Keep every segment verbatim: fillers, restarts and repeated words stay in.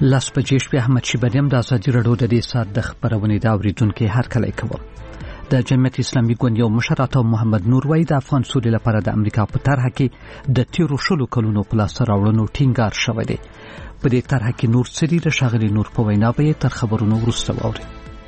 لاس بجې شپې احمد شیبانیم د ازادي راډیو د دې ساعت د خبرونې د اورېدونکو هر کله کوم. د جمعیت اسلامي ګوند یو مشر عطا محمد نور وایي د افغان سولې لپاره د امریکا په طرحه کې د تیرو شلو کلونو په لاسته راوړنو ټینګار شوی دی. په دې طرحه کې نور څه دي د ښاغلي نور په وینا به یې تر خبرونو وروسته واورئ.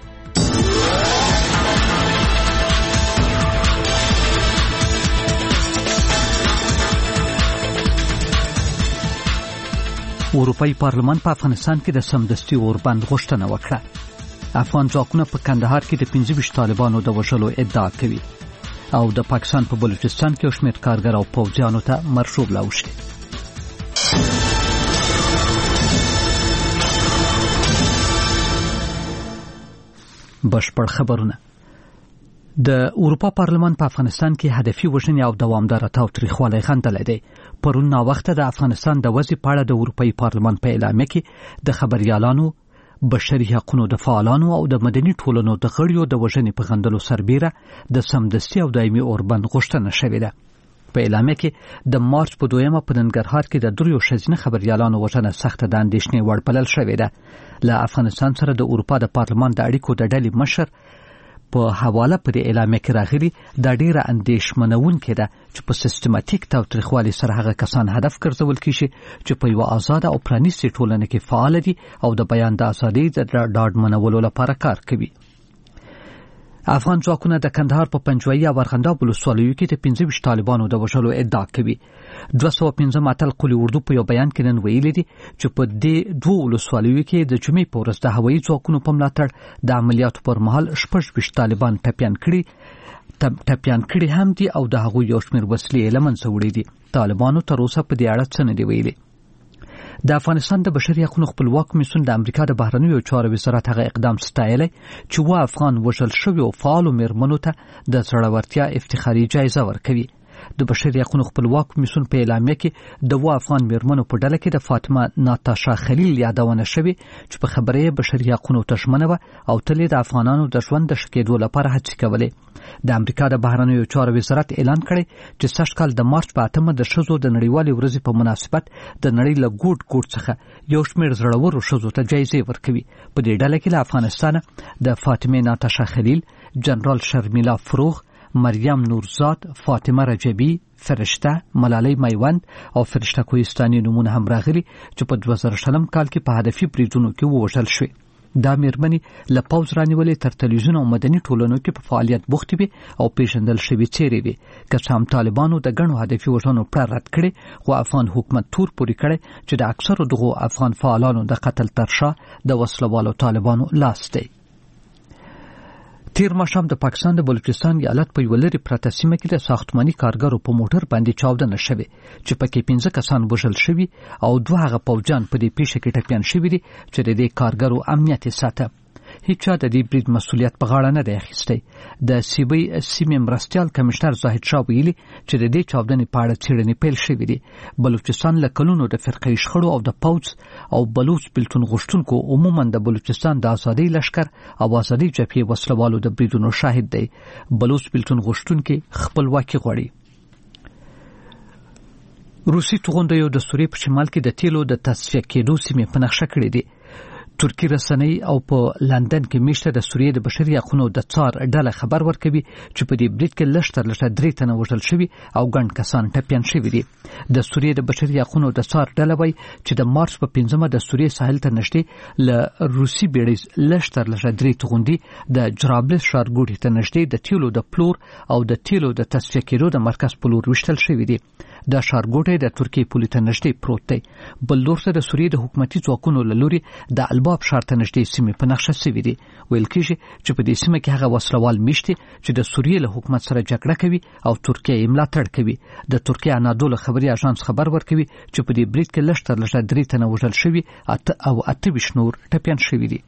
اروپایي پارلمان په افغانستان کې د سمدستي اوربند غوښتنه وکړه. افغان ځواکونه په کندهار کې د پنځه ویشت طالبانو د وژلو ادعا کوي او د پاکستان په بلوچستان کې یو شمېر کارګر او پوځیانو ته مرشوب لاوښتي. بشپړ خبرونه. د اروپا پارلمان په افغانستان کې هدفي وژنې او دوامداره تاوتریخوالی غندلی دی. پرون ناوخته د افغانستان د وضع په اړه د اروپایي پارلمان په اعلامیه کې د خبریالانو، بشري حقوقو د فعالانو او د مدني ټولنو د غړیو د وژنې په غندلو سربیره د سمدستي او دایمي اوربند غوښتنه شوې ده. په اعلامیه کې د مارچ په دویمه په ننګرهار کې د دریو ښځینه خبریالانو وژنه سخته د اندېښنې وړ بلل شوې ده. له افغانستان سره د اروپا د پارلمان د اړیکو د ډلې مشر په حواله په دې اعلامیه کې راغلي دا ډیره اندېښمنونکې ده چې په سیستماتیک تاوتریخوالي سره هغه کسان هدف ګرځول کیږي چې په یوه آزاده او پرانیستې ټولنه کې فعال دي او د بیان د ازادۍ د ډاډمنولو لپاره کار کوي. افغان ځواکونه د کندهار په پنجوایي او ارغنداب ولسوالیو کې د پنځه ویشت طالبانو د وژلو ادعا کوي. دوه سوه پنځه اتل قولي اردو په یو بیان کې نن ویلي دي چې په دې دوه ولسوالیو کې د جمعې په ورځ د هوایي ځواکونو په ملاتړ د عملیاتو پر مهال شپږ ویشت طالبان ټپیان کړي ټپیان کړي هم دي او د هغوی یو شمېر وسلې له منځه وړي دي. طالبانو تر اوسه په دې اړه څه نه دي ویلي. د افغانستان د بشري حقوقو خپلواک کمیسیون د امریکا د بهرنیو چارو وزارت هغه اقدام ستایلی چې و افغان وژل شوي او فعالو میرمنو ته د زړورتیا افتخاري جایزه ورکوي. د بشري حقوقو خپلواک کمیسیون په اعلامیه کې د و افغان میرمنو په ډله کې د فاطمه ناتاشا خلیل یادونه شوې چې په خبره یې بشري حقوقو ته ژمنه وه او تل د افغانانو د ژوند د ښه کېدو لپاره هڅې کولې. د امریکا د بهرنیو چارو وزارت اعلان کړی چې سږ کال د مارچ په اتمه د ښځو د نړیوالې ورځې په مناسبت د نړۍ له ګوټ ګوټ څخه یو شمېر زړورو ښځو ته جایزې ورکوي. په دې ډله کې له افغانستانه د فاطمه ناتاشا خلیل، جنرال شرمیلا فروغ، مریم نورزاد، فاطمه رجبی، فرشته، ملالۍ میوند او فرشته کوهستاني نومونه هم راغلي چې په دوه زره شلم کال کې په هدفي بریدونو کې ووژل شوې. دا میرمنې له پوځ رانیولې تر تلویزیون او مدني ټولنو کې په فعالیت بوختې وي او پیژندل شوې څېرې وي. که څه هم طالبانو د ګڼو هدفي وژنو پړه رد کړې، خو افغان حکومت تور پورې کړی چې د اکثرو دغو افغان فعالانو د قتل تر شا د وسلوالو طالبانو لاس دی. تیر ماښام د پاکستان د بلوچستان ایالت په یوه لرې پرته سیمه کې د ساختماني کارګرو په موټر باندې چاودنه شوې چې پکې پنځه کسان وژل شوي او دوه هغه پوځیان په دې پیښه کې ټپیان شوي دي چې د دې کارګرو امنیت یې ساته. هیچا د دې برید مسؤلیت په غاړه نه دی اخیستی. د سیبۍ سیمې مرستیال کمشنر زاهد شاه ویلي چې د دې چاودنې په اړه څېړنې پیل شوې دي. بلوچستان له کلونو د فرقه شخړو او د پوځ او بلوچ بېلتون غوښتونکو عموما د بلوچستان د ازادۍ لښکر او ازادۍ جبهې وسلوالو د بریدونو شاهد دی. بلوچ بېلتون غوښتونکي خپلواکي غواړي. روسي توغندیو د سوریې په شمال کې د تیلو د تصفیه کېدو سیمې په نقشه کړې دي. ترکی رسنۍ او په لندن کې میشته د سوریې د بشري حقوقو د څار ډله خبر ورکوي چې په دې برید کې لږ تر لږه درې تنه وژل شوي او ګڼ کسان ټپیان شوي دي. د سوریې د بشري حقوقو د څار ډله وایي چې د مارچ په پنځمه د سوریې ساحل ته نږدې له روسي بیړۍ لږ تر لږه درې توغندي د جرابلس ښارګوټي ته نږدې د تیلو د پلور او د تیلو د تصفیه کېدو د مرکز په لور ویشتل شوي دي. دا ښارګوټی د ترکیې پولې ته نږدې پروت دی. بل لور ته د سوریې د حکومتي ځواکونو له لوري د الباب ښار ته نږدې سیمې په نقشه سوي دي. ویل کېږي چې په دې سیمه کې هغه وسلوال میشتي چې د سوریې له حکومت سره جګړه کوي او ترکیه یې ملاتړ کوي. د ترکیې انادولو خبري اژانس خبر ورکوي چې په دې برید کې لږ تر لږه درې تنه وژل شوي او اته ویشت نور ټپیان شوي دي.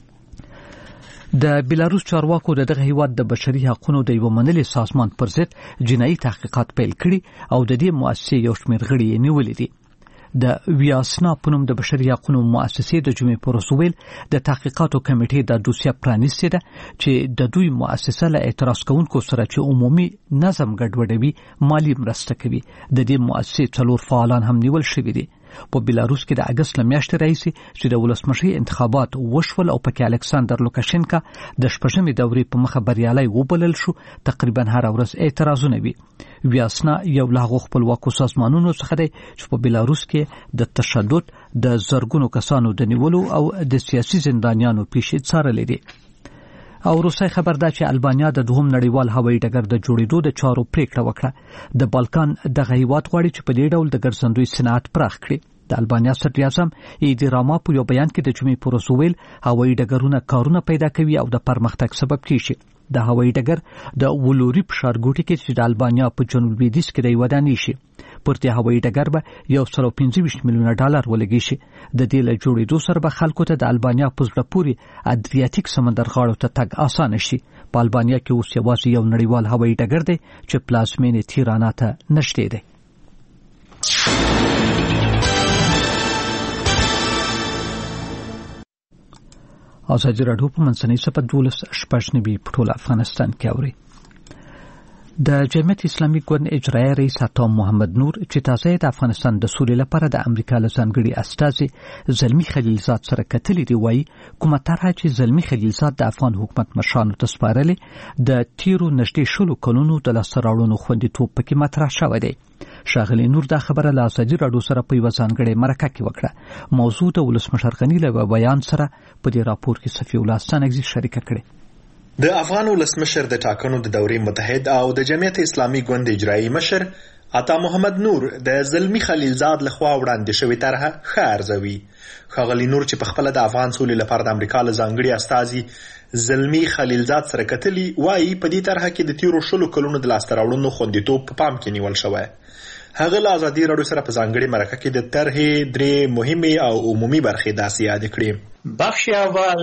د بیلاروس چارواکو د دغه هیواد د بشري حقوقو د یو منلي سازمان پر ضد جنایي تحقیقات پیل کړي او د دې مؤسسې یو شمېر غړي یې نیولي دي. د ویاسنا په نوم د بشري حقوقو مؤسسې د جمعې په ورځ ویل د تحقیقاتو کمیټې د دوسیه پرانیستې ده چې د دوی مؤسسه له اعتراض کوونکو سره چې عمومي نظم ګډوډوي مالی مرسته کوي. د دې مؤسسې څلور فعالان هم نیول شوي دي. په بیلاروس کې د اگست میاشتې راهیسې چې د ولسمشرۍ انتخابات وشول او پکې الکساندر لوکاشینکا د شپږمې دورې په مخه بریالي وبلل شو، تقریبا هر ورځ اعتراضونه وي. ویاسنا یو له هغو خپلواکو سازمانونو څخه دی چې په بیلاروس کې د تشدد د زرګونو کسانو د نیولو او د سیاسي زندانیانو پیښې څارلې دي. او روسي خبر ده چې البانیا د دوهم نړیوال هوایي ډګر د جوړېدو د چارو پریکړه وکړه. د بالکان دغه هیواد غواړي چې په دې ډول د ګرځندوی صنعت پراخ کړي. د البانیا صدر اعظم ایدی راما په یو بیان کې د جمعې پر ورځ ویل هوایي ډګرونه کارونه پیدا کوي او د پرمختګ سبب کیږي. د هوایي ډګر د ولوري په ښارګوټي کې چې د البانیا په جنوب لویدیځ کې دی ودانې شي. پر دې هوایي ډګر به یو سل او پنځه ویشت میلیونه ډالر ولګي شي. د دې له جوړېدو سره به خلکو ته د البانیا په زړه پورې ادریاتیک سمندر غاړو ته تګ اسانه شي. په البانیا کې اوس یوازې یو نړیوال هوایي ډګر دی چې پلازمینې تیرانا ته نږدې دی. ازادي راډیو په منځنۍ صفحه دولس شپږ نوي په ټول افغانستان کې اوري. د جمعیت اسلامي ګوند اجرایي رئیس عطا محمد نور چې تازه د افغانستان د سولې لپاره د امریکا له ځانګړي استازي زلمی خلیلزاد سره کتلې دی، وایي کومه طرحه چې زلمی خلیلزاد د افغان حکومت مشرانو ته سپارلې د تیرو نږدې شلو کلونو د لاسته راوړنو خوندیتوب پکې مطرح شوی دی. ښاغلی نور دا خبره له ازادي راډیو سره په یوه ځانګړې مرکه کې وکړه. موضوع د ولسمشر غني له بیان سره په دې راپور کې صفي الله ستانکزي شریکه کړې. د افغان ولسمشر د ټاکنو د دورې متحد او د جمعیت اسلامي ګوند اجرایي مشر عطا محمد نور د زلمی خلیلزاد لخوا وړاندې شوې طرحه ښه ارزوي. ښاغلی نور چې په خپله د افغان سولې لپاره د امریکا له ځانګړي استازي زلمی خلیلزاد سره کتلي، وایي په دې طرحه کې د تیرو شلو کلونو د لاسته راوړنو خوندیتوب په پام کې نیول شوی. هغه له ازادي راډیو سره په ځانګړې مرکه کې د طرحې درې مهمې او عمومي برخې داسې یاد کړې. بخش اول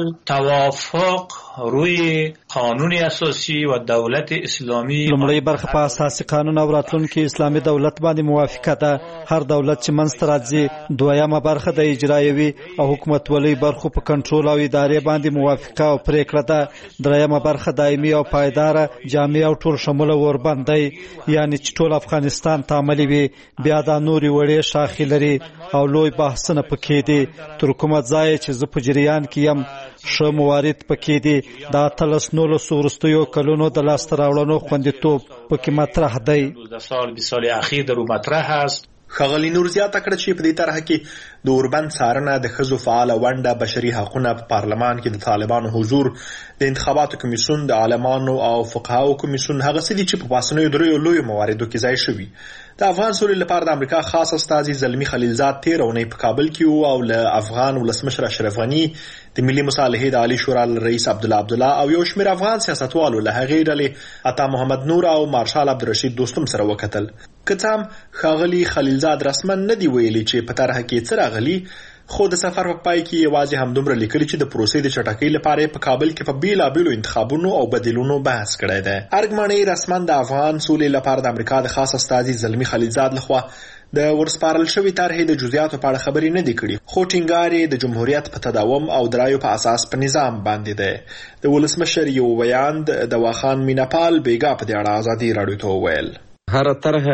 توافق روی قانون اساسی و دولت اسلامی. لومړی برخه په اساسي قانون او راتلونکي اسلامي دولت باندې موافقه ده. هر دولت چې منځته راځي. دویمه برخه د اجرایوي او حکومتولۍ برخو په کنټرول او ادارې باندې موافقه او پریکړه ده. دریمه برخه دایمي او پایداره جامع او ټول شموله وربندۍ، یعنی چې ټول افغانستان ته عملي وي. بیا دا نورې وړې شاخې لري او لوی بحثونه پکې دي. تر کومه ځایه چې زه په جریان کې یم ښه موارد پکې دي. د اتلس نولسو وروستیو کلونو د لاسته راوړنو خوندیتوب پکې مطرح دی. سال بیست سال اخیر در او مطرح است. ښاغلی نور زیاته کړه چې په دې طرحه کې د اوربند څارنه، د ښځو فعاله ونډه، بشري حقونه، په پارلمان کې د طالبانو حضور، د انتخاباتو کمیسیون، د عالمانو او فقهاو کمیسیون هغه څه دي چې په پاسنیو دریو لویو مواردو کې ځای شوي. د افغان سولې لپاره د امریکا خاص استازي زلمی خلیلزاد تیر اونۍ په کابل کې وو او له افغان ولسمشر اشرف غني، د ملي مصالحې د عالی شورا رئیس عبدالله عبدالله او یو شمېر افغان سیاستوالو له هغې ډلې عطا محمد نور او مارشال عبدالرشید دوستم سره وکتل. که څه هم ښاغلي خلیلزاد رسما نه دی ویلي چې په طرحه کې څه راغلي، خو د سفر په پای کې یوازې همدومره لیکلي چې د پروسې د چټکۍ لپاره په کابل کې په بیلابیلو انتخابونو او بدیلونو بحث کړی دی. ارګمانۍ رسما د افغان سولې لپاره د امریکا د خاص استازي زلمی خلیلزاد لخوا د ورسپارل شوی طرحې د جزئیاتو په اړه خبرې نه دي کړي، خو ټینګار یې د جمهوریت په تداوم او د رایو په اساس په نظام باندې دی. د ولسمشر یو بیان د واخان میناپال بیګا په دې اړه ازادي راډیو ته وویل. هر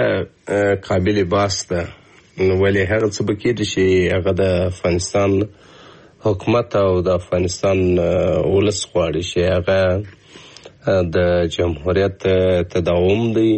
طرحه قابل بحث ده، ولی هغه څه بکې چې هغه د افغانستان حکومت او د افغانستان ولس غواړي چې هغه د جمهوریت تداوم دی،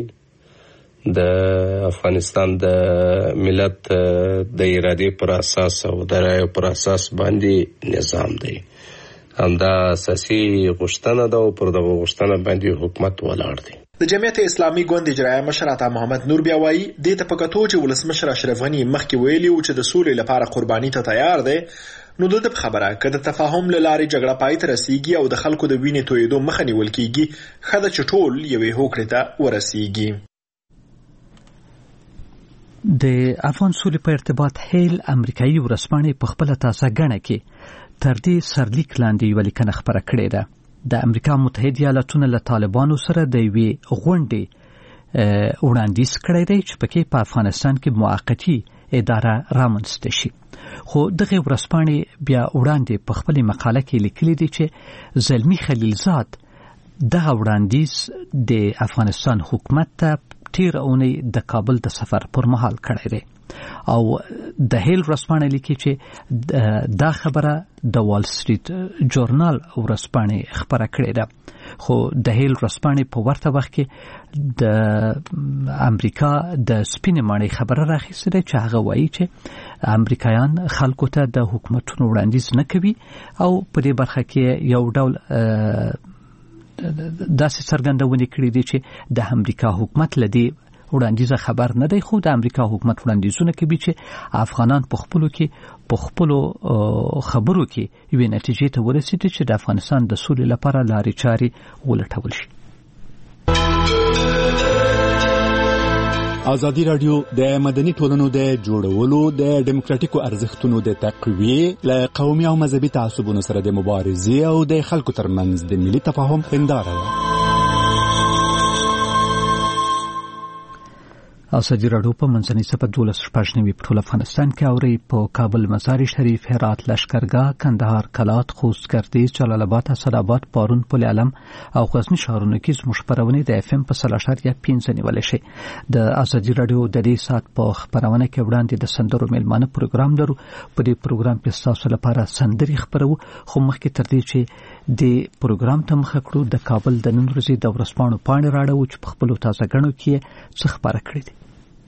د افغانستان د ملت د ارادې پر اساس او د رایو پر اساس باندې نظام دی. همدا اساسي غوښتنه ده او پر دغه غوښتنه باندې حکومت ولاړ دی. د جمعیت اسلامي ګوند اجرایي مشر عطا محمد نور بیا وایي دې ته په کتو چې ولسمشر اشرف غني مخکې ویلي و چې د سولې لپاره قرباني ته تیار دی، نو د ده په خبره که د تفاهم له لارې جګړه پای ته رسیږي او د خلکو د وینې تویېدو مخه نیول کیږي، ښه ده چې ټول یوې هوکړې ته ورسیږي. د افغان سولې په ارتباط هیل امریکایي ورځپاڼې په خپله تازه ګڼه کې تر دې سرلیک لاندې یوه لیکنه خپره کړې ده. د امریکا متحد ایالتونو له طالبانو سره د یوې غونډې وړاندیز کړی دی چې پکې په افغانستان کې موقتي اداره رامنځته شي. خو دغه ورځپاڼې بیا وړاندې په خپلې مقاله کې لیکلي دي چې زلمی خلیلزاد دغه وړاندیز د افغانستان حکومت ته تیر اونۍ د کابل د سفر پر مهال کړی دی. او د هیل ورځپاڼه لیکي چې دا خبره د وال سټریټ جورنال ورځپاڼه خبره کړې ده، خو د هیل ورځپاڼه په ورته وخت کې د امریکا د سپینې ماڼۍ خبره راخیستې ده چې هغه وایي چې امریکایان خلکو ته د حکومتونو وړاندیز نه کوي او په دې برخه کې یو ډول داسې څرګندونې کړې دي چې د امریکا حکومت لدی وړاندیزه خبر نه دی، خو د امریکا حکومت وړاندیزونه کوي چې افغانان په خپلو کې په خپلو خبرو کې یوې نتیجې ته ورسېږي چې د افغانستان د سولې لپاره لارې چارې ولټول شي. ازادي راډیو د مدني ټولنو د جوړولو د ډیموکراتیکو ارزښتونو د تقویې له قومي او مذهبي تعصبونو سره د مبارزې او د خلکو ترمنځ د ملي تفاهم هنداره ده. ازادي راډیو په منځنۍ سپه دولس شپږ نوي په ټول افغانستان کې اوري په کابل، مزار شریف، هرات، لشکرګاه، کندهار، کلات، خوست، ګردیز، جلال آباد، اسداباد، پارون، پل علم او غزنی ښارونو کې زموږ خبرونه د اف ام په سل اشاریه پنځه نیولې شي. د ازادي راډیو د دې سات په خبرونه کې وړاندې د سندرو میلمانه پروګرام درو. په دې پروګرام کې تاسو لپاره سندري خبرو، خو مخکې تر دې چې د پروګرام ته مخ کړو د کابل د نن ورځې د ورځپاڼو پاڼې راړو چې په خپل تازه غنو کې څه خبره کړې دي.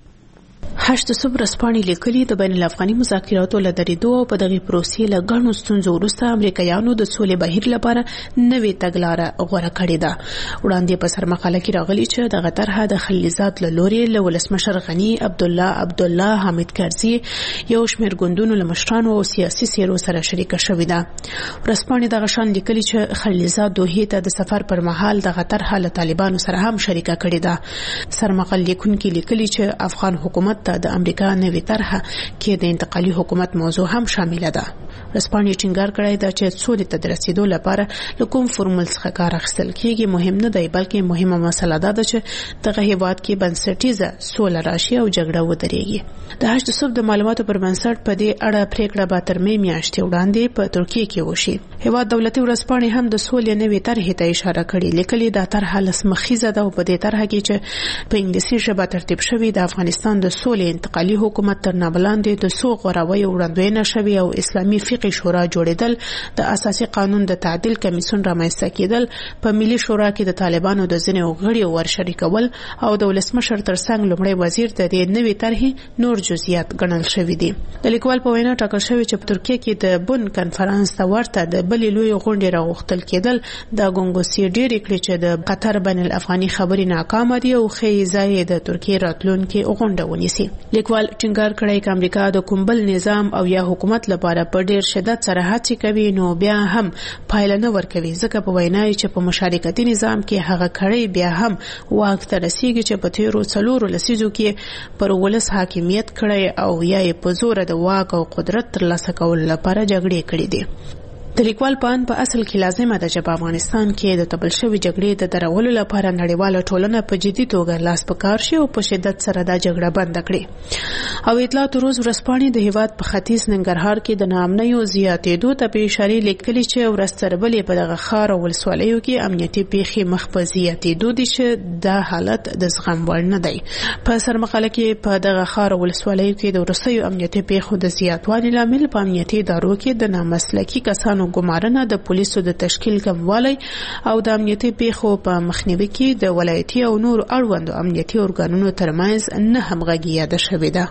هشت صبح رسپانې لیکلي د بین الافغاني مذاکراتو له درېدو او په دغه پروسې له ګڼو ستونزو وروسته امریکایانو د سولې بهیر لپاره نوې تګلاره غوره کړې ده. وړاندې په سرمقاله کې راغلي چې دغه طرحه د خلیلزاد له لورې له ولسمشر غني عبدالله عبدالله حامد کرزي یو شمېر ګوندونو له مشرانو او سیاسي څېرو سره شریکه شوې ده. ورځپاڼې دغه شان لیکلي چې خلیلزاد دوحې ته د سفر پر مهال دغه طرحه له طالبانو سره هم شریکه کړې ده. سرمقال لیکونکي لیکلي چې افغان حکومت ته د امریکا نوې طرحه کې د انتقالي حکومت موضوع هم شامله ده. ورځپاڼې ټینګار کړی ده چې سولې ته د رسیدو لپاره له کوم فورمول څخه کار اخیستل کېږي مهم نه دی، بلکې مهمه مسله ده چې دغه هیواد کې بنسټیزه سوله راشي او جګړه ودرېږي. د هشت صبح د معلوماتو پر بنسټ په دې اړه پریکړه به تر مې میاشتې وړاندې په ترکیه کې وشي. هیواد دولتي ورځپاڼې هم د سولې نوې طرحې ته اشاره کړې. لیکلي دا طرحه لسمخیزه ده او په دې طرحه کې چې په انګلیسي ژبه ترتیب شوی د افغانستان د سولې انتقالي حکومت تر نابلاندې د څو غوراویو وړاندوینه شوې او اسلامي فقهي شورا جوړېدل، د اساسي قانون د تعدیل کمیسیون رامنځته کېدل، په ملي شورا کې د طالبانو د ځینو غړیو ورشریکول او د ولسمشر ترڅنګ لومړی وزیر د دې نوې طرحې نور جزئیات ګڼل شوي دي. د لیکوال په وینا ټاکل شوی چې په ترکیه کې د بن کنفرانس ته ورته د بلې لوی غونډې راغوښتل کېدل د ګونګوسي ډېرې کړې چې د قطر بین الافغاني خبرې ناکامه دي او ښیي ځای د ترکیه راتلونکي غونډه ونیسي. لیکوال ټینګار کړی چې امریکا د کوم بل نظام او یا حکومت لپاره په ډېر شدت سره هڅې کوي نو بیا هم پایله نه ورکوي، ځکه په وینا یې چې په مشارکتي نظام کې هغه کړی بیا هم واک ته رسیږي چې په تیرو څلورو لسیزو کې پر ولس حاکمیت کړی او یا یې په زور د واک او قدرت ترلاسه کولو لپاره جګړې کړې دي. د لیکوال په ان په اصل کې لازمه ده چې په افغانستان کې د تبل شوی جګړې د درولو لپاره نړیواله ټولنه په جدي توګه لاس په کار شي او په شدت سره دا جګړه بند کړي. او اطلاعات روز ورځپاڼې د هیواد په ختیځ ننګرهار کې د ناامنیو زیاتېدو ته په اشاره لیکلي چې ورځ تر بلې په دغه ښار او ولسوالیو کې امنیتي پیښې مخ په زیاتېدو دي چې دا حالت د زغم وړ نه دی. په سرمقاله کې په دغه ښار او ولسوالیو کې د وروستیو امنیتي پیښو د زیاتوالي لامل په امنیتي ادارو کې د نامسلکي کسانو ګمارنه، د پولیسو د تشکیل کموالی او د امنیتي پیښو په مخنیوي کې د ولایتي او نور اړوندو امنیتي ارګانونو ترمنځ نه همغږي یاده شوې ده.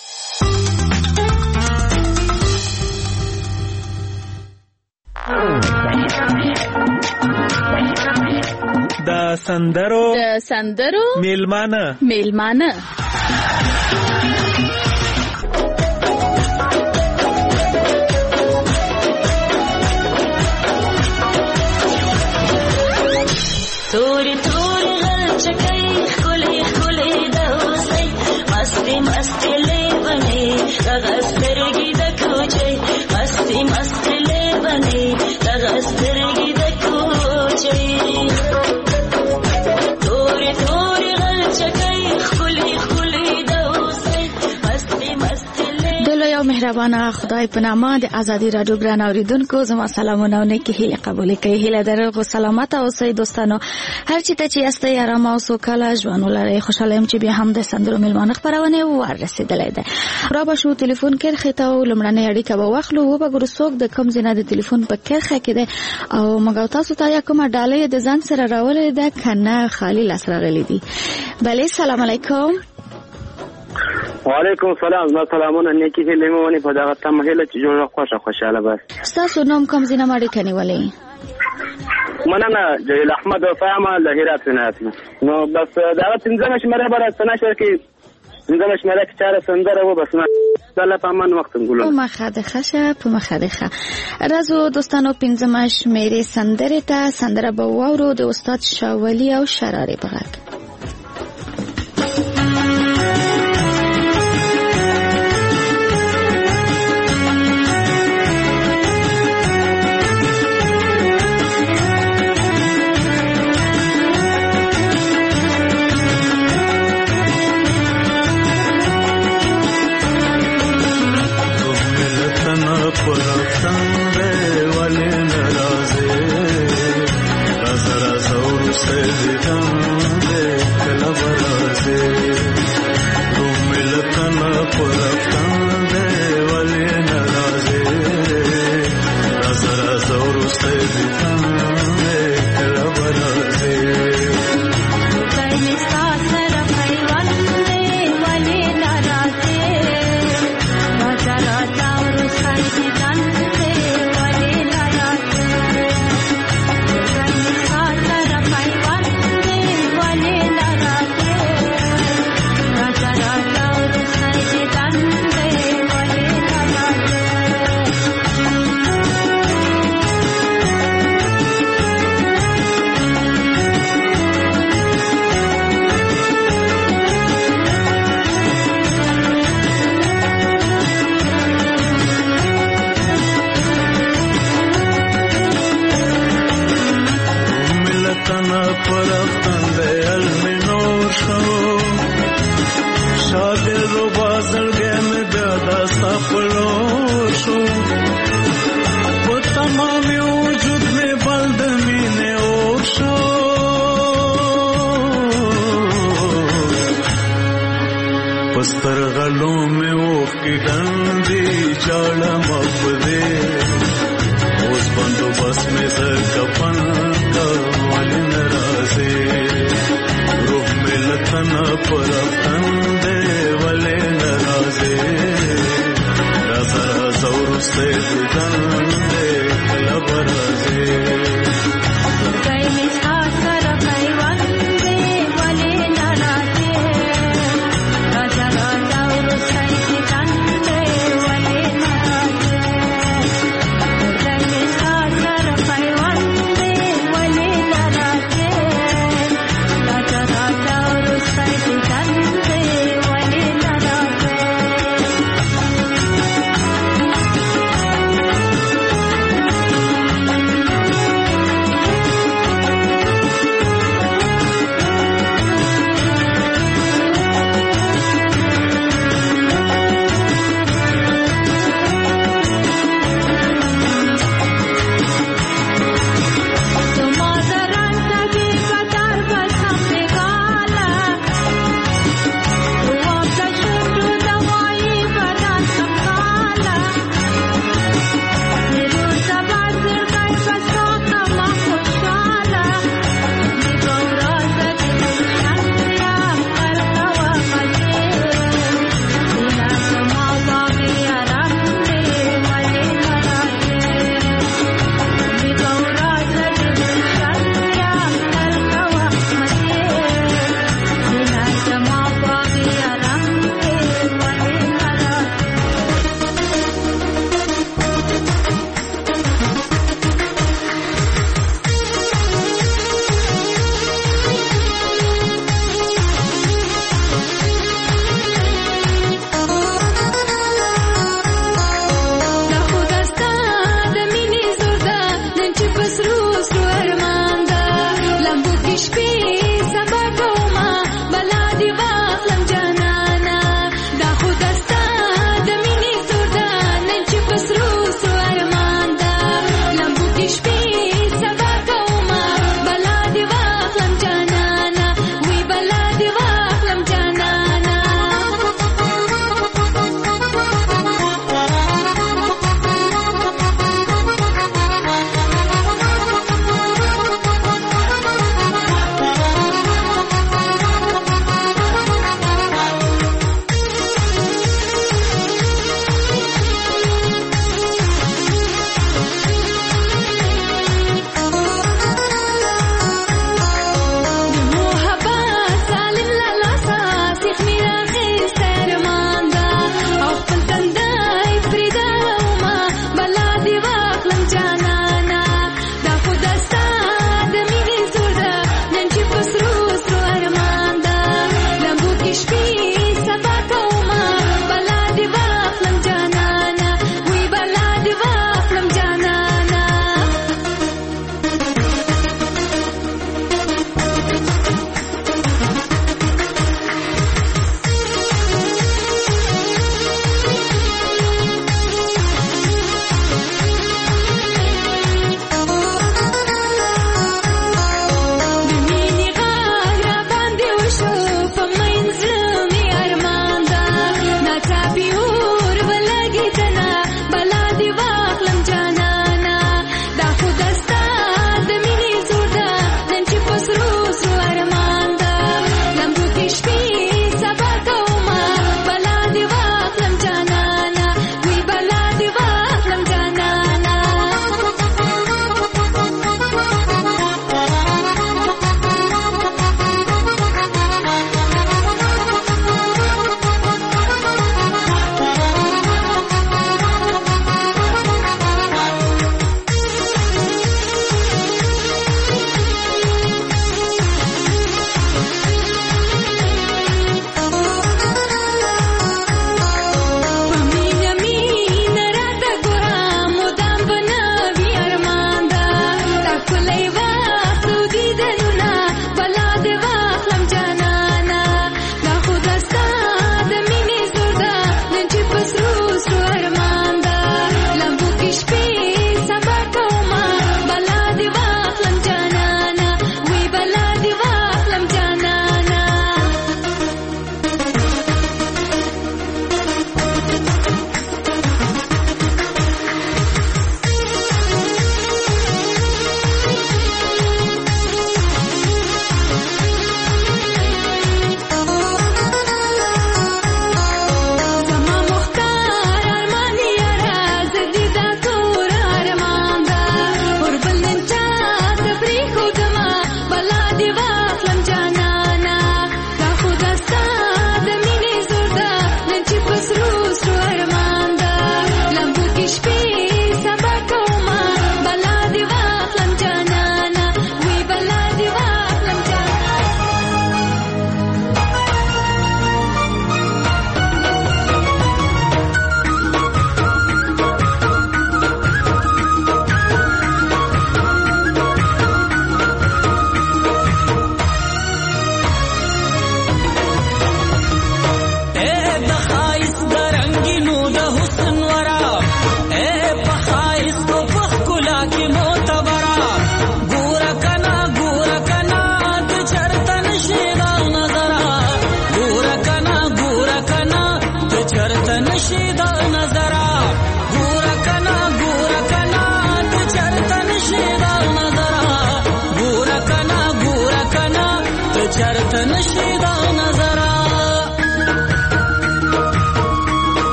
د سندرو د سندرو میلمانه میلمانه توري توري غلچکای خولي خولي دوسي مستي مستي لبني غسترګي د کوچي مستي مستي لبني غسترګي د کوچي توري توري غلچکای خولي خولي دوسي مستي مستي مهربانه خدای په نامه د ازادي رادیو ګران اوریدونکو زما سلامونه او نیکی هیله قبول کړئ. هیله درغو سلامت اوسئ دوستانو. هر چی ته چې یاستئ آرام او سوکاله ژوند ولرئ. خوشاله یم چې بیا هم د سندرو میلمانه خبرونه ورسېدلې ده. را به شو ټلیفون کرخه ته لمړنۍ اړیکه به واخلو او به ګرڅوک د کم زینه د ټلیفون په کرخه کې ده او مګو تاسو ته یا کومه ډالۍ د ځان سره راولې ده کنه خالی لاس راغلي دي. بله سلام علیکم. وعلیکم السلام. زما سلامونه نیکی هیله مې ونی په دغه تمه هیله چې جوړه خوشا خوشاله بس. تاسو نوم کوم زینه ماړی کني ولې؟ مننه جلیل احمد فاهمه له هرات ولایت. نو بس دا پنځمه شمېره بر سناشر کې پنځمه شمېره کې چاره سندره و بس نه الله پامن وخت ګلو. په مخه د خشه په مخه د خه. راځو دوستانو پنځمه شمېره سندره ته سندره به وورو د استاد شاولی او شراري بغاک.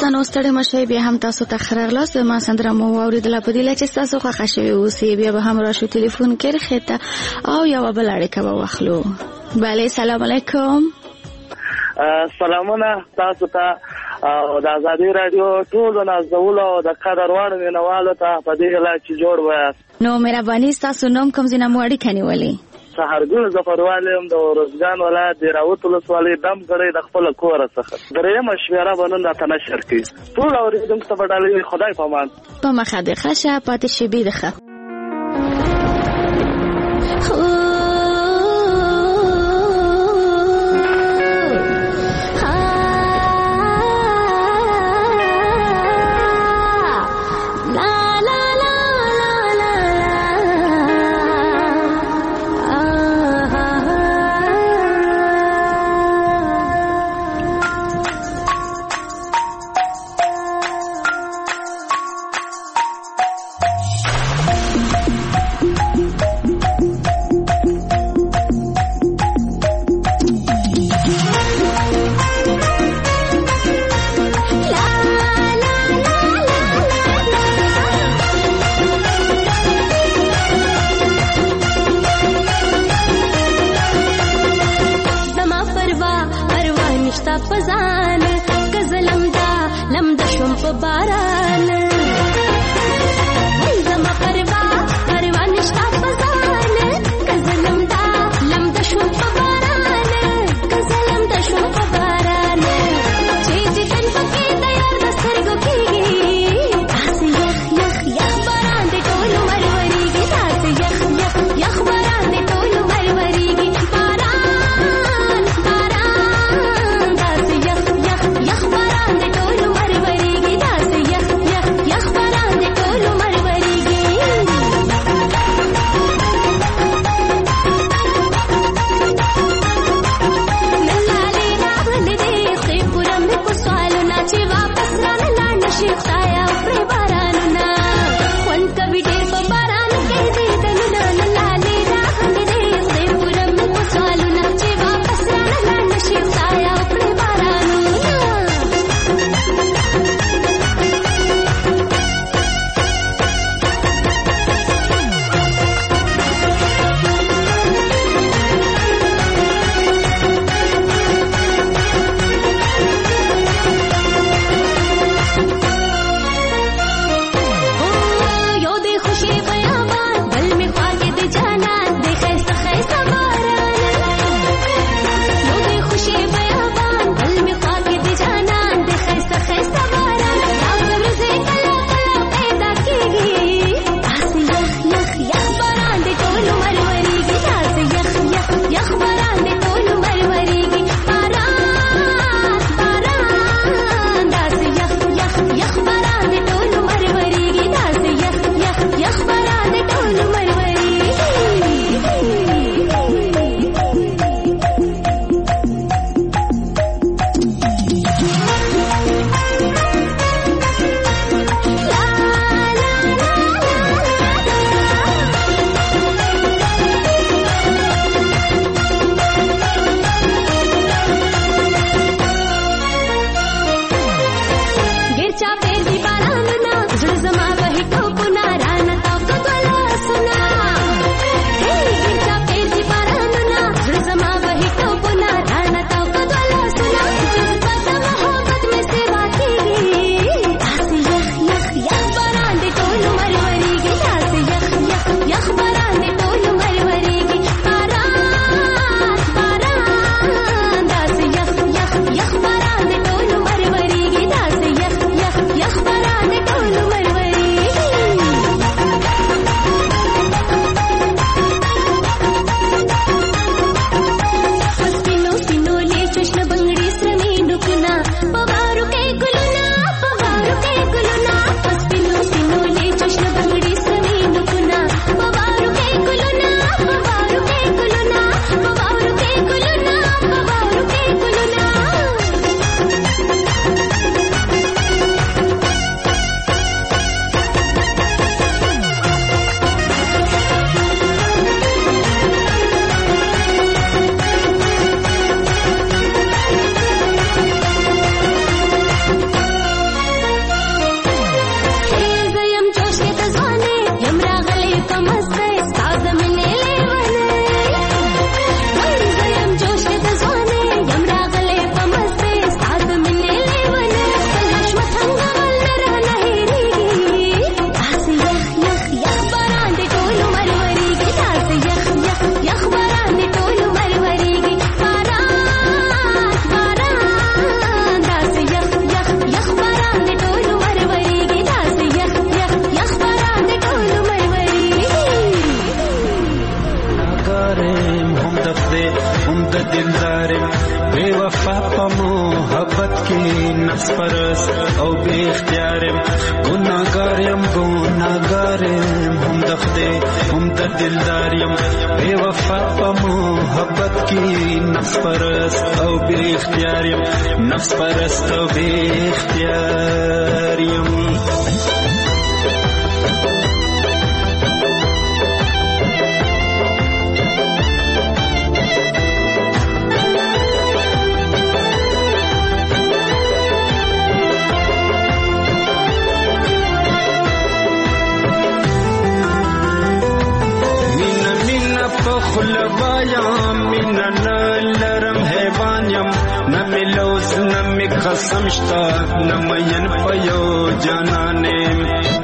دوستانو ستړي مشي بیا هم تاسو ته خرغلاس ما سندره مو اوریدله په دې لچ تاسو خوښ شوي اوسې بیا به هم راشو ټلیفون کې رخته او یو بل اړیکه به واخلو. بله سلام علیکم. سلامونه تاسو ته او د آزادي رادیو ټول نازول او د قدر وړ مینوالو ته په دې لچ جوړ وایي. نو مهرباني تاسو نوم کوم ځای نه مو اړیکه نیولې؟ سهارګل ظفروالم د روزګان ولایت د راوت ولسوالۍ دم غړي د خپل کور څخه درې مشوره باندې ته نشر کی ټول اوریدم څه بدلې خدای پامان په مخه د خشه پاتې شي بيدخه Yeah. ګناګارم هم د خدای هم د دلدارم بے وفا په محبت کې نفس پرست او بے اختیارم ګناګارم ګناګارم هم د خدای هم د دلدارم بے وفا په محبت کې نفس پرست او بے اختیارم نفس پرست او بے اختیارم خلوایا مینا نلرم حیوانیم نمیلوز نمی قسم شتا نمین پیو جانانیم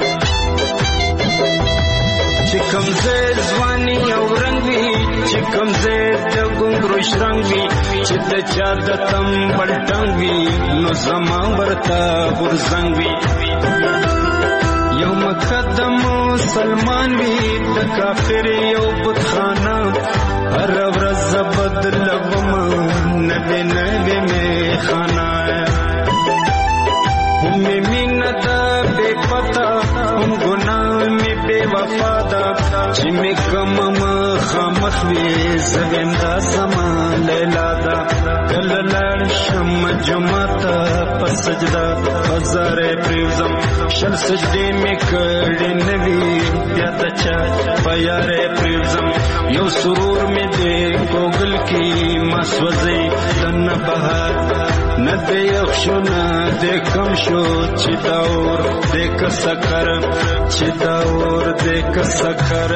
چکم زید زوانی او رنگوی چکم زید دگونگروش رنگوی چی دا چا دا تم بلٹنگوی نو زمان برتا برزنگوی یو مقدم مسلمان وی د کافر یو بتخانه هر ورځ بدل وم نبی نبی می خانه هم مینا دا بے پتا هم گناه می بے وفا دا چې می کم مخامخ وی زویم دا زمان لیلا دا کل لړ شم جمعتا په سجدا هزار پریوزم شل سجدې می کړي نوی بیا د چا په یارې پریوزم یو سرور می دې ګوګل کې مسوځي دن بهار نه دې یخشو نه دې کم شو چې داور دې کسکر چې داور دې کسکر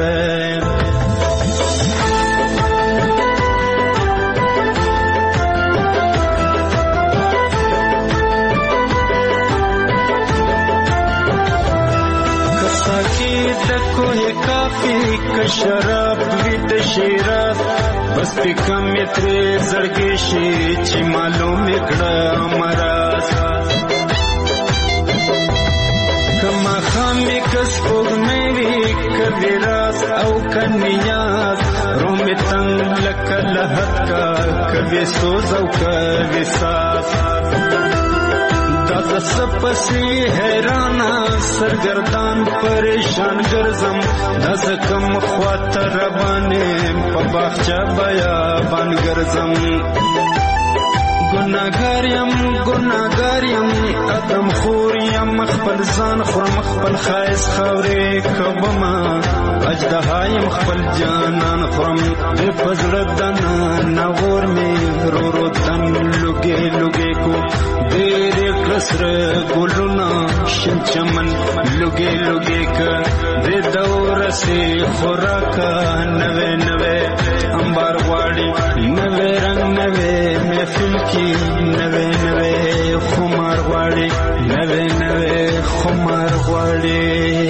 کوئی کافی کا شراب وی د شیراز بس پی کم ترې زړګي شي چې معلوم کړه مراز کما خامې کس پوغمې وی کبي راز او کنياز روم تنگ لک لهت کا کبي سوز او کبي ساز دادا سپسی حیرانا سرگردان پریشان گرزم دادا کم خواتر ربانیم پا باخچا بیابان گرزم گناگاریم گناگاریم ادم خوریم مخبل زان خورم مخبل خایز خوری کبما اجدهایم خبل جانان خورم دی پزردن نغور می رو رو دن لگے لگے کو دیری کسر گلونا شن چمن لگے لگے کا دی دور سے خوراکا نوے نوے انبار واڑی نوے رنگ نوے محفل کی نوے نوے خمار واڑی نوے نوے خمار واڑی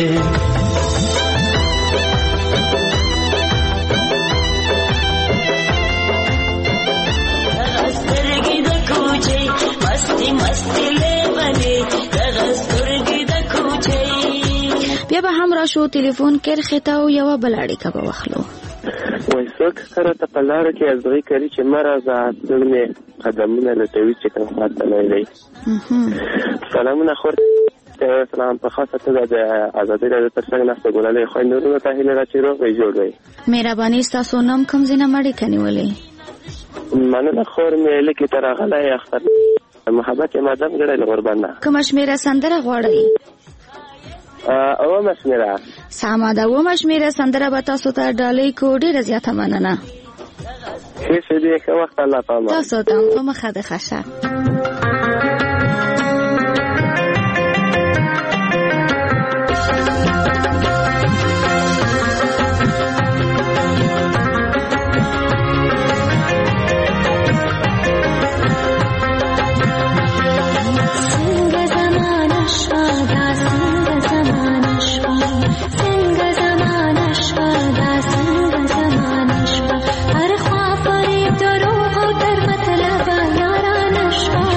بیا به هم راشو تلیفون کرخې ته او یوه بله اړیکه به واخلو وایي څوک سره ته په لاره کې ازغي کوي چې مه راځه زړه مې قدمونه لټوي چې کوم خوا تللی دی سلامونه خور سلام په خاصه توګه د ازادي راډیو تر څنګ ناسته ګلالۍ خویندورونو ته هیله ده چې روغ وئ جوړ وئ مهرباني ستاسو نوم کوم ځای نه م اړیکه نیولې مننه خور مې لیکې ته راغلی اختر محبت یې مادام ګړی له غربن نه کومه شمېره سندره غواړئ اومه شمېره سمه ده اومه شمېره سندره به تاسو ته ډالۍ کو ډېره زیاته مننه ښې ښه دې ښه وخت الله پامان تاسو ته هم په مخه د ښه شه हर ख्वाब फरेब दरोग और दर मतलब यारा नशा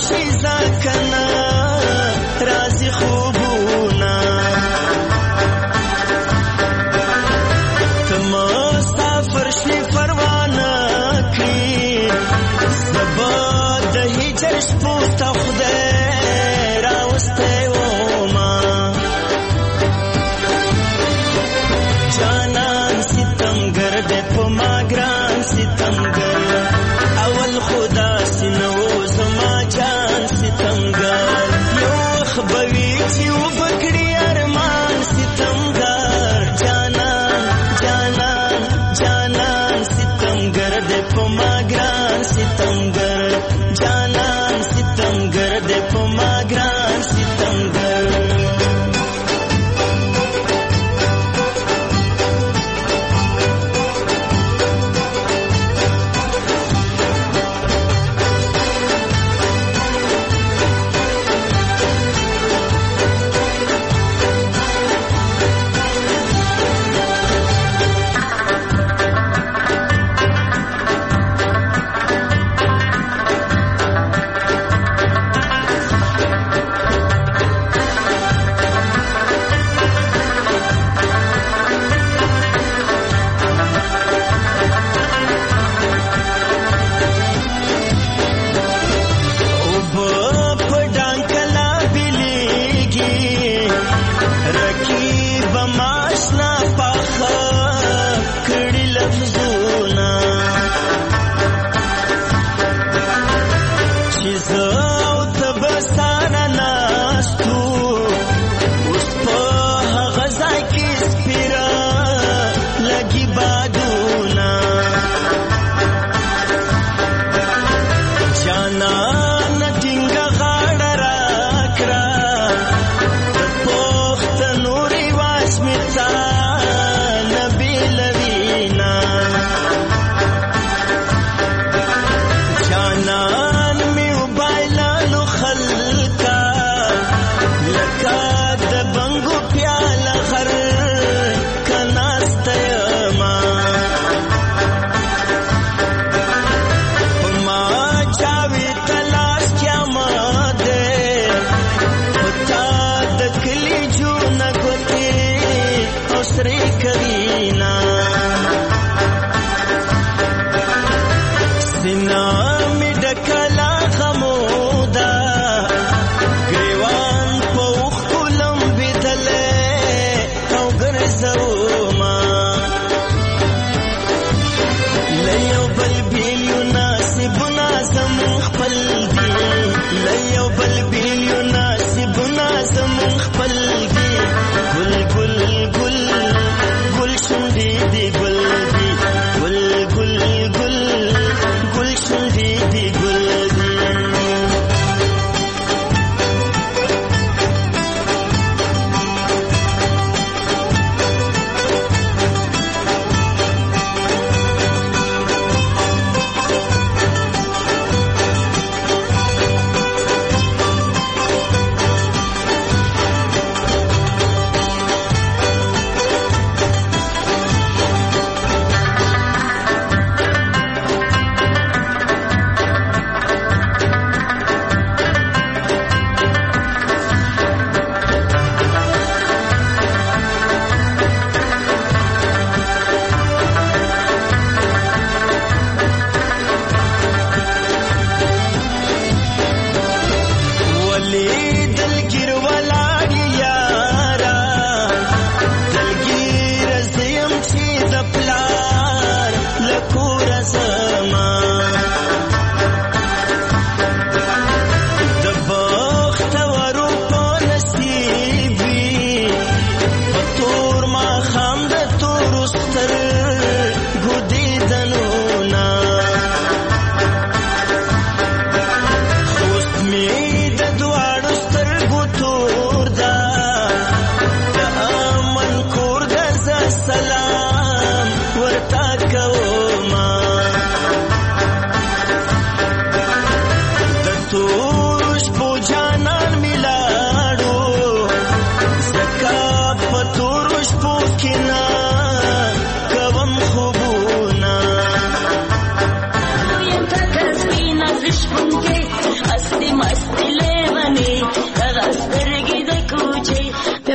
شي ځکنا رازي خوبونه تمستافر شي پروانه کی زبا د هجر شپو ته خدای راوسته وما جانان ستمګر د پما ګران ستمګر اول خدا سينو زما جان ستمګر یو خبوي چې وبکړي ارمان ستمګر جانان جانان جانان ستمګر د پما ګران ستمګر جانان ستمګر د پما ګران ستمګر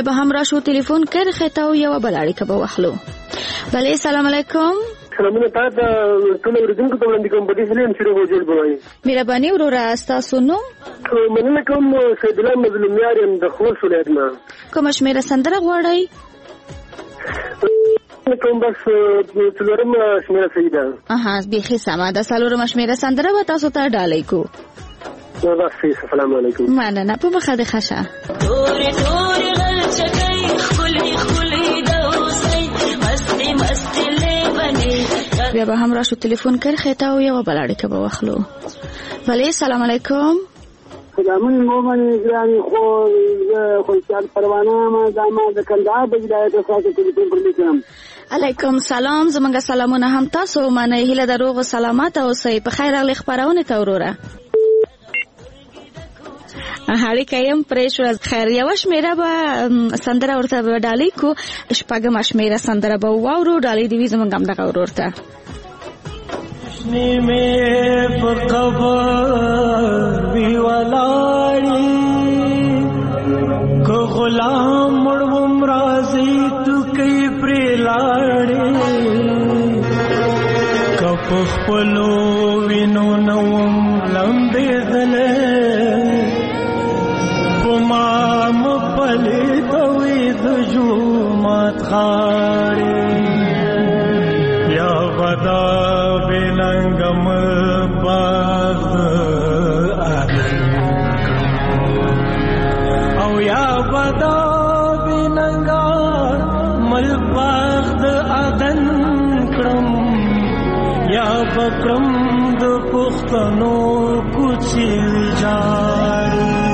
به هم راشو ټلیفون کړ خته او یو بل اړیکه به واخلو. بله سلام علیکم. سلامونه تاسو ته ټول اوریدونکو ته وړاندې کوم. بدی سلیم چې وګورئ بوي مهرباني وروره تاسو نو مننه کوم. سید الله مظلوم یارم د خوست ولایت نه. کوم شمیره سندره غواړئ؟ کوم بس څلورم شمیره سیده. اها بیخي سمه ده. څلورم شمیره سندره به تاسو ته ډالۍ کو. السلام علیکم. مننه په مخه د خشه. تورې تورې غلچکۍ خولې خولې د اوسۍ مستې مستې لیونې. بیا به هم راشو ټلیفون کړ خته او یو بل اړیکه به واخلو. بله سلام علیکم. سلامون مومن ګراني خو خوشحال پروانه ما دامه د کندهار د ولایت څخه ټلیفون پر لیکم. علیکم سلام. زمونږ سلامونه هم تاسو منه. هیله د روغ او سلامت اوسئ. په خیر راغلی خبرونه ته وروره. اړیکه یم پرې شو. خیر یو شمیره به سندره ورته به ډالۍ کو. شپږم شمیره سندره به واورو. ډالۍ دی وي زمونږ هم دغه ورور ته. نیمه په قبر وی ولاړی کو غلام مړوم راځي تو کوي پرې لاړی کپ خپلو وینو نوم لمبې دلې پما مپلې دوی د جومات خاړي یا غدا بلنګم باغ او یا غدا بلنګا مل باغ د اذن کړم یا بکرم د پښتنو کوچي جار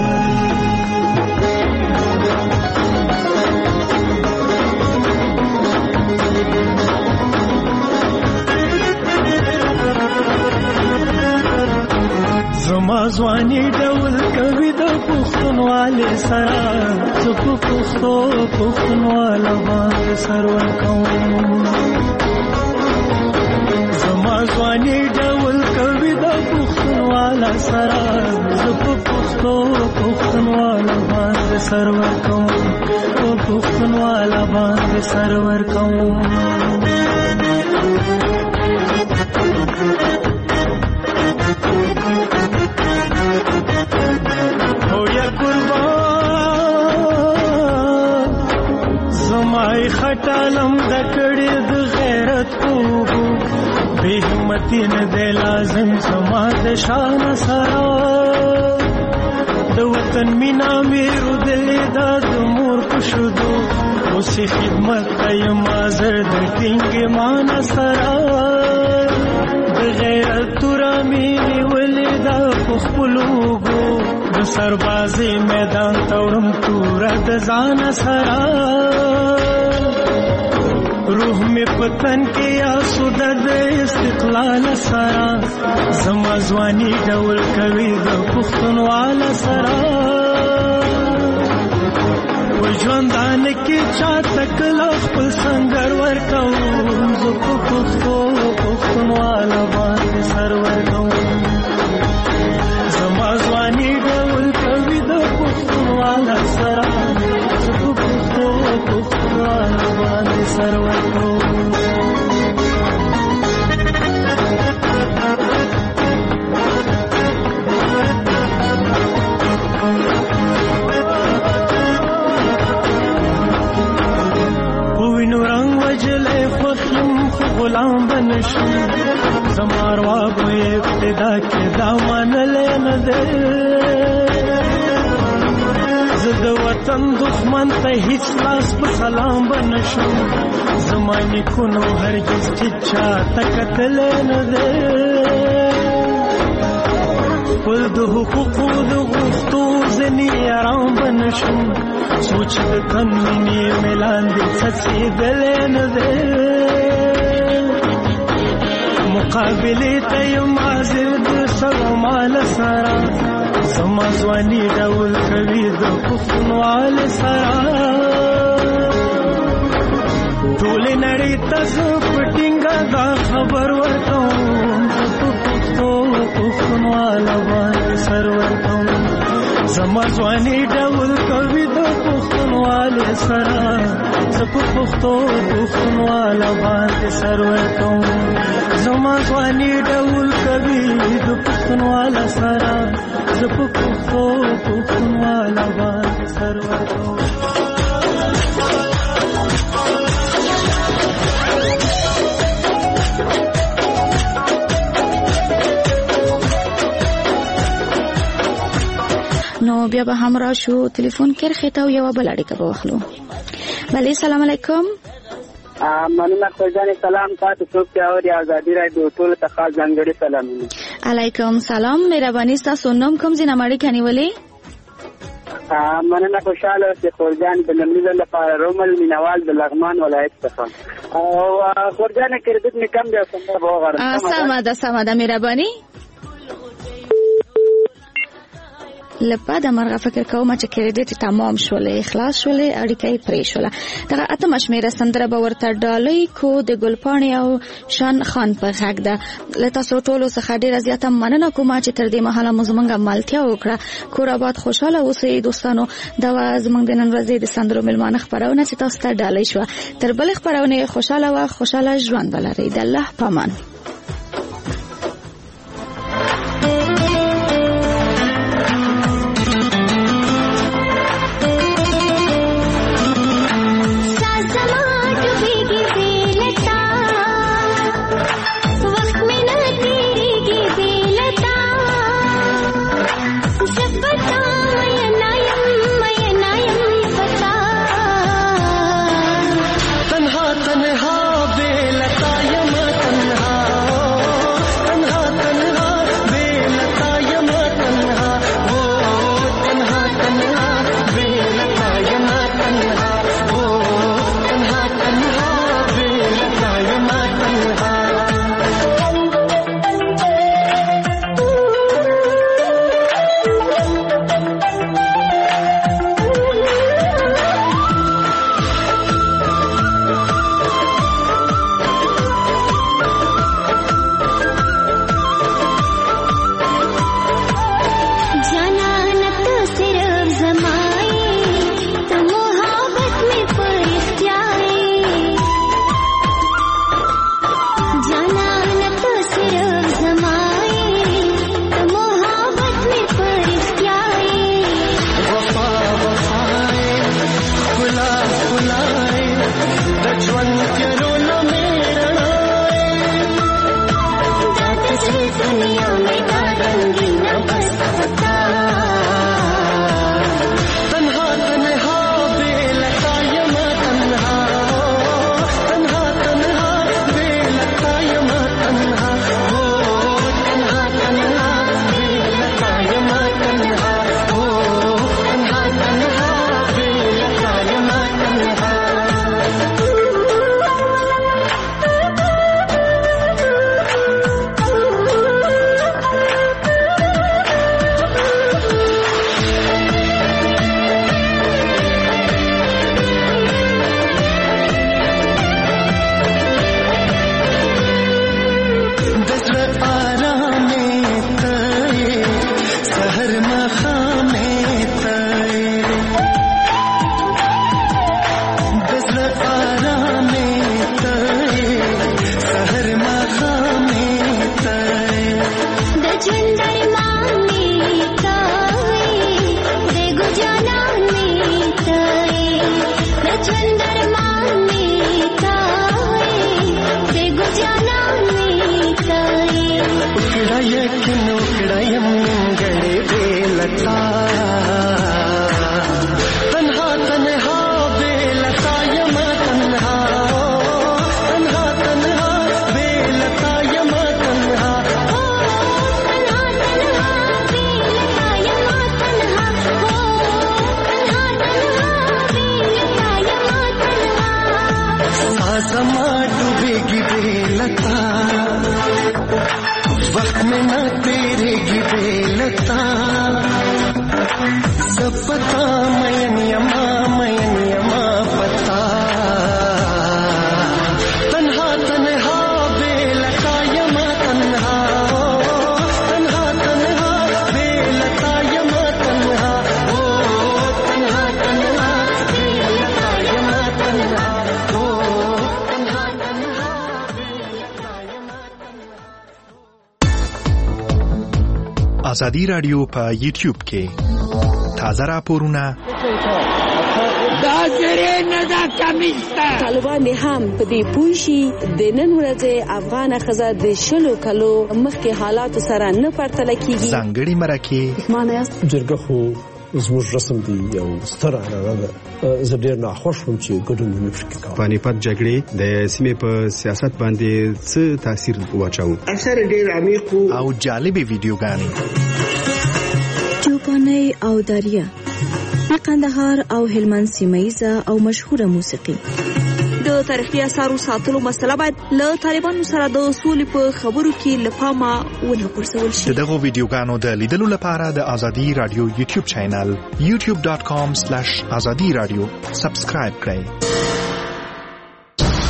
زما ځواني ډول کوي د پښتونوالې سره زه په پښتو پښتونواله باندې سر ورکوم. زما ځواني ډول کوي د پښتونواله سره زه په پښتو پښتونواله باندې سر ورکوم. په پښتونواله باندې سر ورکوم. او یا قربان زمای خټالم د کړي د غیرت خوبو بے همتی نه دی لازم زما د شان سره د وطن مینا میرو دلې دا د مور پښدو اوسې خدمت یم حاضر د ټینګې مان سره د غیرت تورا مینې ولې دا خپلوګو د سربازي میدان تورم تورا د ځان سره روح می پتن کې آسو د استقلال سره زما ځواني ډول کوي د پښتونوال سره و ژوندان کې چا تکلا خپل سنگر ورکوم زه په پښتو پښتونوال باندې سر ورکوم. زما ځواني ډول کوي د پښتونوال سره زه په پښتو پښتونوال باندې سر ورکوم. غلام بنشو زمار وابو ابتدا کې دا منلې نه ده زد وطن دښمن ته هیڅ لاس په سلام بنشو زماني کونو هرگز چا تکتل نه ده ول د حقوقو د غوښتو ځنی آرام بنشو سوچ د کمنې ملان دې څڅېدل نه ده مقابله ته یم حاضر د سره مال سره زما ځواني ډول کوي د پښتونوال سره ټول نړۍ ته زه پټینګه دا خبر ورکوم په پښتو پښتونوال باندې سر ورکوم. زما ځواني ډول کوي د پښتونواله سره زپ پښتو پښتونواله باندې سرور کوم زما ځواني ډول کوي د پښتونواله سره زپ پښتو پښتونواله باندې سرور کوم نو بیا به همراه شو ټلیفون کرخه ته یو بل اړیکه به واخلو. بله سلام علیکم. مننه خدای سلام تاسو څوک اوري ازادي رادیو ټول ته خاص ځانګړي سلامونه. علیکم سلام مهرباني تاسو نوم کوم ځای نمړی کنيولې؟ مننه خوشاله چې خورجان د لمنځه لپاره رومل مینوال د لغمان ولایت څخه او خورجان کړدت می کم دی څنګه وغواړم. سمه ده سمه ده مهرباني. لپاره د مرغه فکر کوم چې کریډټ تمام شول اخلاص شول اړیکې پرې شول دغه اته مشمیره سندره به ورته ډالۍ کو د ګلپاڼې او شان خان په غږ ده لته سوټولو څخه ډیره زیاته مننه کوم چې تر دې مهاله مزمنګه مالتیا وکړه کور آباد خوشاله اوسئ دوستانو دا زمونږ د نن ورځې د سندرو ملمانه خبرونه چې تاسو ته ډالۍ شو تر بل خبرونه خوشاله او خوشاله ژوند ولرئ د الله پامان. ازادي رادیو په یوټیوب کې تازه راپورونه دا زری نه دا کمیستا طالبان هم په دې پوښي د نن ورځې افغان خزه د شلو کلو مخکې حالات سره نه پرتل کیږي ځانګړي مرکه معنی جرګه خو زموږ رسم دی یو ستر عنعنه ده زه ډېر ناخوښ وم چې ګډون ونه شي کوم پانیپت جګړې د سیمې په سیاست باندې څه تاثیر واچاو اکثر ډېر عمیق او جالبې ویډیوګانې چوپاني او دریا د قندهار او هلمند سیمه او مشهوره موسیقي د تاریخي اثارو ساتلو مسله باید له طالبانو سره د سولې په خبرو کې لپامه ونه غورځول شي. دغه ویډیوګانو د لیدلو لپاره د ازادي رادیو یوټیوب چینل یوټیوب ډاټ کام سلیش ازادي رادیو سبسکرایب کړئ.